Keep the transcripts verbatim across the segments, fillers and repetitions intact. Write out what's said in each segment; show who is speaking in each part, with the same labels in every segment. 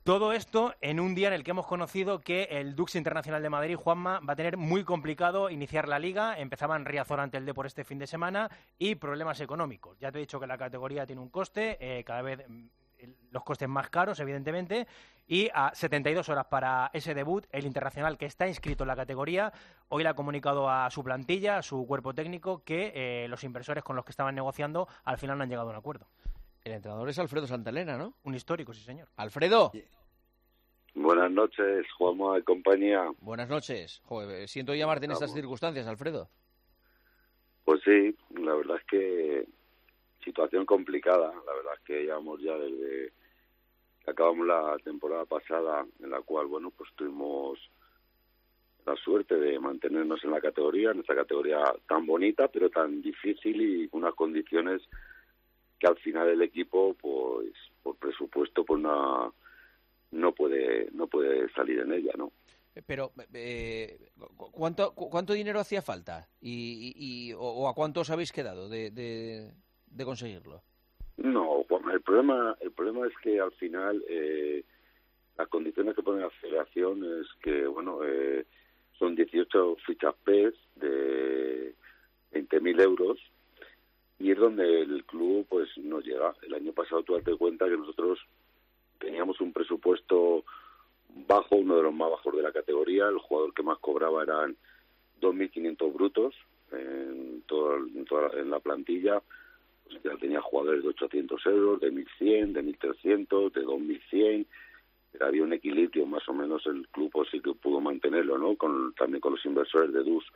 Speaker 1: Todo esto en un día en el que hemos conocido que el Dux Internacional de Madrid, Juanma, va a tener muy complicado iniciar la Liga. Empezaba en Riazor ante el Depor este fin de semana y problemas económicos. Ya te he dicho que la categoría tiene un coste, eh, cada vez los costes más caros, evidentemente, y a setenta y dos horas para ese debut, el Internacional, que está inscrito en la categoría, hoy le ha comunicado a su plantilla, a su cuerpo técnico, que eh, los inversores con los que estaban negociando al final no han llegado a un acuerdo.
Speaker 2: El entrenador es Alfredo Santalena, ¿no?
Speaker 1: Un histórico, sí, señor.
Speaker 2: Alfredo.
Speaker 3: Buenas noches, Juanma de compañía.
Speaker 2: Buenas noches. Joder, siento llamarte en estas circunstancias, Alfredo.
Speaker 3: Pues sí, la verdad es que situación complicada. La verdad es que llevamos ya desde que acabamos la temporada pasada, en la cual, bueno, pues tuvimos la suerte de mantenernos en la categoría, en esta categoría tan bonita, pero tan difícil y con unas condiciones que al final el equipo, pues, por presupuesto, pues no, no puede, no puede salir en ella, ¿no?
Speaker 2: Pero, eh, ¿cuánto, ¿cuánto dinero hacía falta? ¿Y, y, y o, o a cuánto os habéis quedado de, de, de conseguirlo?
Speaker 3: No, Juan, el problema, el problema es que al final eh, las condiciones que pone la federación es que, bueno, eh, son dieciocho fichas P E S de veinte mil euros, y es donde el club pues no llega. El año pasado tú date cuenta que nosotros teníamos un presupuesto bajo, uno de los más bajos de la categoría. El jugador que más cobraba eran dos mil quinientos brutos en, todo, en, toda, en la plantilla. Pues ya tenía jugadores de ochocientos euros, de mil cien, de mil trescientos, de dos mil cien. Pero había un equilibrio, más o menos el club pues, sí que pudo mantenerlo, ¿no? Con, también con los inversores de D U S.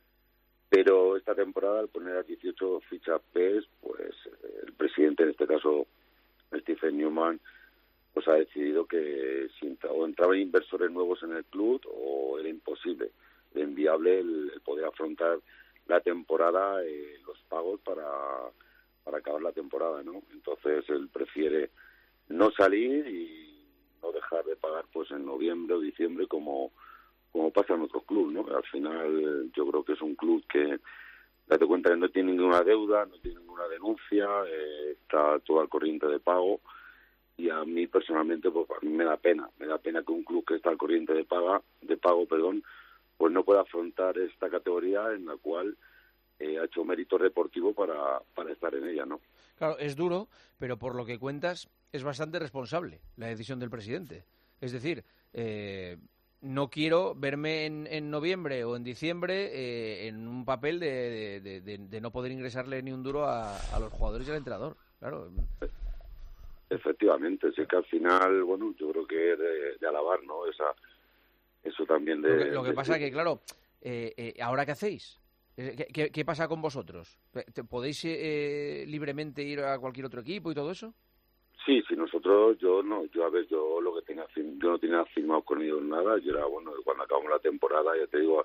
Speaker 3: Pero esta temporada, al poner a dieciocho fichas P E S, pues el presidente, en este caso Stephen Newman, pues ha decidido que si o entraban inversores nuevos en el club o era imposible, era inviable el, el poder afrontar la temporada, eh, los pagos para, para acabar la temporada, ¿no? Entonces él prefiere no salir y no dejar de pagar pues en noviembre o diciembre como como pasa en otros clubes, ¿no? Al final yo creo que es un club que, date cuenta que no tiene ninguna deuda, no tiene ninguna denuncia, eh, está todo al corriente de pago, y a mí personalmente pues a mí me da pena, me da pena que un club que está al corriente de paga, de pago, perdón, pues no pueda afrontar esta categoría en la cual eh, ha hecho mérito deportivo para, para estar en ella, ¿no?
Speaker 2: Claro, es duro, pero por lo que cuentas es bastante responsable la decisión del presidente. Es decir, eh, no quiero verme en, en noviembre o en diciembre eh, en un papel de, de, de, de no poder ingresarle ni un duro a, a los jugadores y al entrenador. Claro.
Speaker 3: Efectivamente, sí que al final, bueno, yo creo que es de, de alabar, ¿no? Esa, eso también de...
Speaker 2: Lo que, lo que
Speaker 3: de,
Speaker 2: pasa
Speaker 3: de...
Speaker 2: que, claro, eh, eh, ¿ahora qué hacéis? ¿Qué, qué, qué pasa con vosotros? ¿Podéis eh, libremente ir a cualquier otro equipo y todo eso?
Speaker 3: Sí, sí, nosotros, yo no, yo a ver, yo lo que tenía, yo no tenía firmado con ellos nada. Yo era, bueno, cuando acabamos la temporada, ya te digo,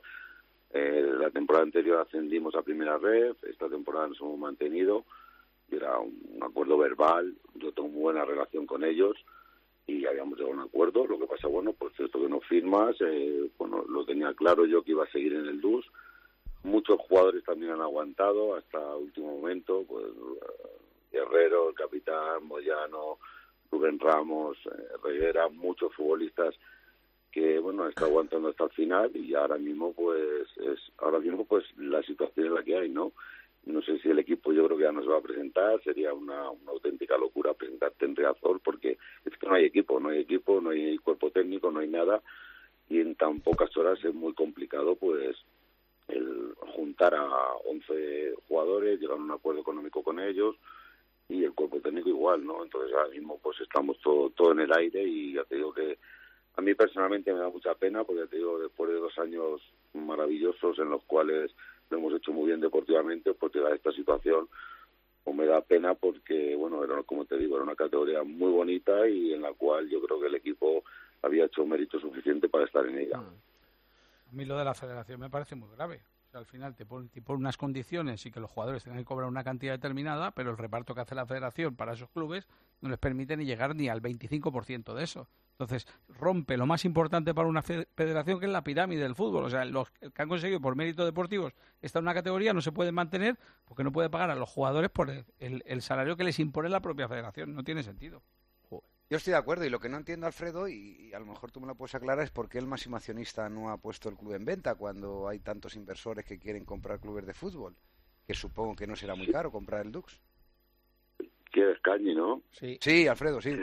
Speaker 3: eh, la temporada anterior ascendimos a primera red, esta temporada nos hemos mantenido, y era un, un acuerdo verbal. Yo tengo muy buena relación con ellos y habíamos llegado a un acuerdo. Lo que pasa, bueno, pues esto que no firmas, eh, bueno, lo tenía claro yo que iba a seguir en el D U S. Muchos jugadores también han aguantado hasta último momento, pues Guerrero, el capitán, Moyano, Rubén Ramos, eh, Reguera, muchos futbolistas que, bueno, están aguantando hasta el final, y ahora mismo, pues, es ahora mismo pues la situación es la que hay, ¿no? No sé si el equipo, yo creo que ya no se va a presentar, sería una, una auténtica locura presentarte en Riazor, porque es que no hay equipo, no hay equipo, no hay cuerpo técnico, no hay nada, y en tan pocas horas es muy complicado, pues, el juntar a once jugadores, llegar a un acuerdo económico con ellos, y el cuerpo técnico igual, ¿no? Entonces ahora mismo pues estamos todo todo en el aire, y ya te digo que a mí personalmente me da mucha pena, porque ya te digo, después de dos años maravillosos en los cuales lo hemos hecho muy bien deportivamente, pues llegar a esta situación pues me da pena, porque, bueno, era, como te digo, era una categoría muy bonita y en la cual yo creo que el equipo había hecho mérito suficiente para estar en ella.
Speaker 4: A mí lo de la federación me parece muy grave. O sea, al final te ponen, te ponen unas condiciones y que los jugadores tengan que cobrar una cantidad determinada, pero el reparto que hace la federación para esos clubes no les permite ni llegar ni al veinticinco por ciento de eso. Entonces, rompe lo más importante para una federación, que es la pirámide del fútbol. O sea, los que han conseguido por méritos deportivos estar en una categoría no se pueden mantener porque no puede pagar a los jugadores por el, el, el salario que les impone la propia federación. No tiene sentido.
Speaker 2: Joder.
Speaker 5: Yo estoy de acuerdo, y lo que no entiendo, Alfredo, y, y a lo mejor tú me lo puedes aclarar, es por qué el máximo accionista no ha puesto el club en venta cuando hay tantos inversores que quieren comprar clubes de fútbol, que supongo que no será muy caro comprar el Dux.
Speaker 3: ¿Quieres Cañi, no?
Speaker 2: Sí,
Speaker 5: sí, Alfredo, sí.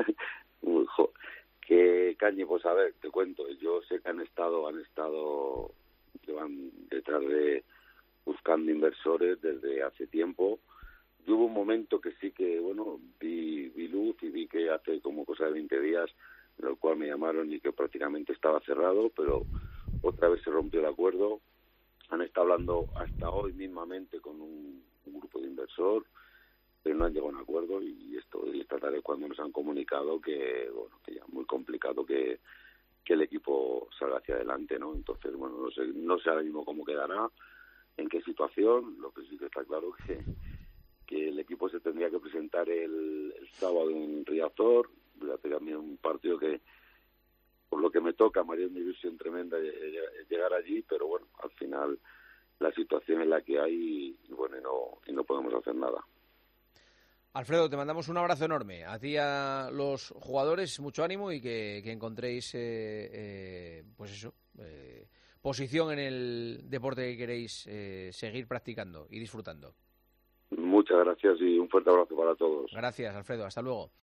Speaker 3: Que Cañi, pues a ver, te cuento, yo sé que han estado, han estado, llevan detrás de buscando inversores desde hace tiempo. Y hubo un momento que sí que, bueno, vi, vi luz y vi que hace como cosa de veinte días, en el cual me llamaron y que prácticamente estaba cerrado, pero otra vez se rompió el acuerdo. Han estado hablando hasta hoy mismamente con un, un grupo de inversor, pero no han llegado a un acuerdo, y esto y esta tarde cuando nos han comunicado que, bueno, que ya es muy complicado que, que el equipo salga hacia adelante, ¿no? Entonces, bueno, no sé, no sé ahora mismo cómo quedará, en qué situación. Lo que sí que está claro que que el equipo se tendría que presentar el, el sábado en Riazor. También un partido que, por lo que me toca, María, es una ilusión tremenda llegar allí, pero bueno, al final la situación es la que hay y, y bueno, y no, y no podemos hacer nada.
Speaker 2: Alfredo, te mandamos un abrazo enorme. A ti y a los jugadores, mucho ánimo y que, que encontréis, eh, eh, pues eso, eh, posición en el deporte que queréis eh, seguir practicando y disfrutando.
Speaker 3: Muchas gracias y un fuerte abrazo para todos.
Speaker 2: Gracias, Alfredo. Hasta luego.